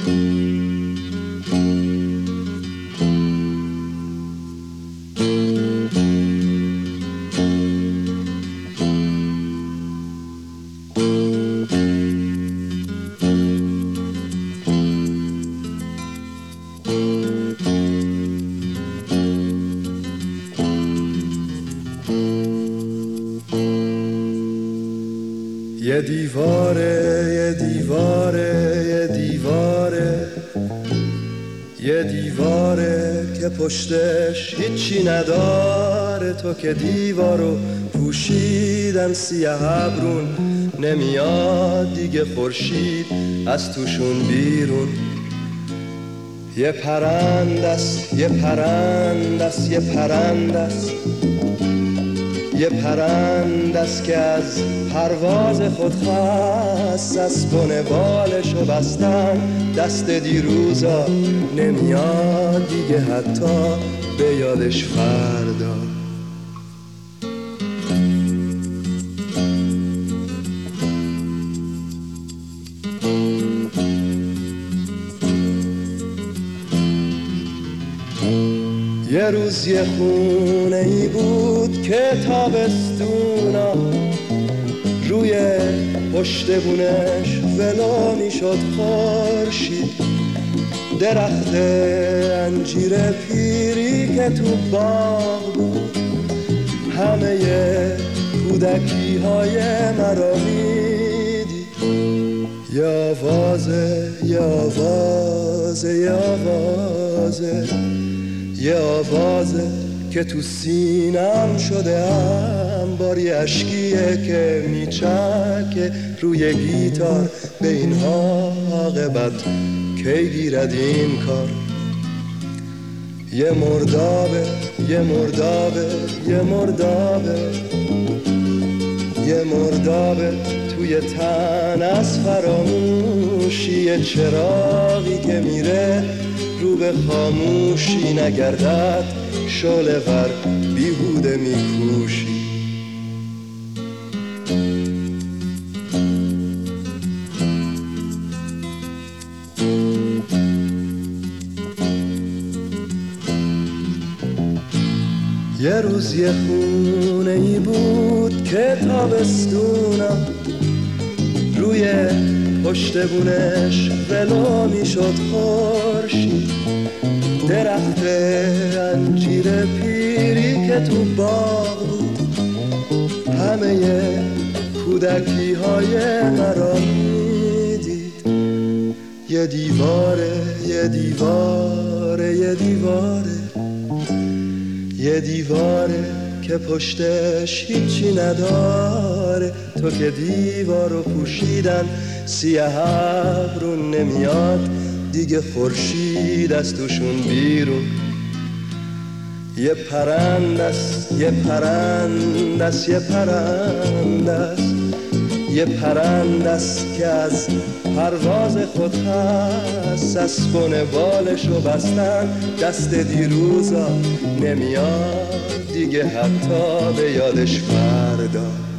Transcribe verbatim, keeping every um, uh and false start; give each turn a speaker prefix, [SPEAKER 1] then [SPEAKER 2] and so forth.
[SPEAKER 1] یه دیواره یه دیواره یه دیواره یه دیواره که پشتش هیچی نداره، تو که دیوارو پوشیدن سیاه ابرون، نمیاد دیگه خورشید از توشون بیرون. یه پرندست یه پرندست یه پرندست یه پرندست که از پرواز خود خست، از بن بالشو بستن دست دیروزا، نمیاد دیگه حتی به یادش فردا. یه روز یه خونه ای بود که تابستونا روی پشت بونش ولو میشد خورشید، درخت انجیر پیری که تو باغ بود همه کودکی های مرا میدید. یه آوازه یه آوازه یه آوازه یه آوازه که تو سینم شده انباری، اشکیه که میچکه روی گیتار، به این عاقبت کی گیرد این کار. یه مردابه یه مردابه یه مردابه یه مردابه توی تن از فراموشی، یه چراغی که میره رو به خاموشی، نگردد شعله ور بیهوده میکوشی. یه روز یه خونه ای بود که تابستونم روی پشت بونش ولو میشد خورشید، درخت انجیر پیری که تو باغ بود همه کودکی های مرا میدید. یه دیواره یه دیواره یه دیواره یه دیواره که پشتش هیچی نداره، تو که دیوارو پوشیدن سیاه ابرون، نمیاد دیگه خورشید از توشون بیرون. یه پرندست یه پرندست یه پرندست یه پرندست که از پرواز خود هست، از بن بالشو بستن دست دیروزا، نمیاد دیگه حتی به یادش فردا.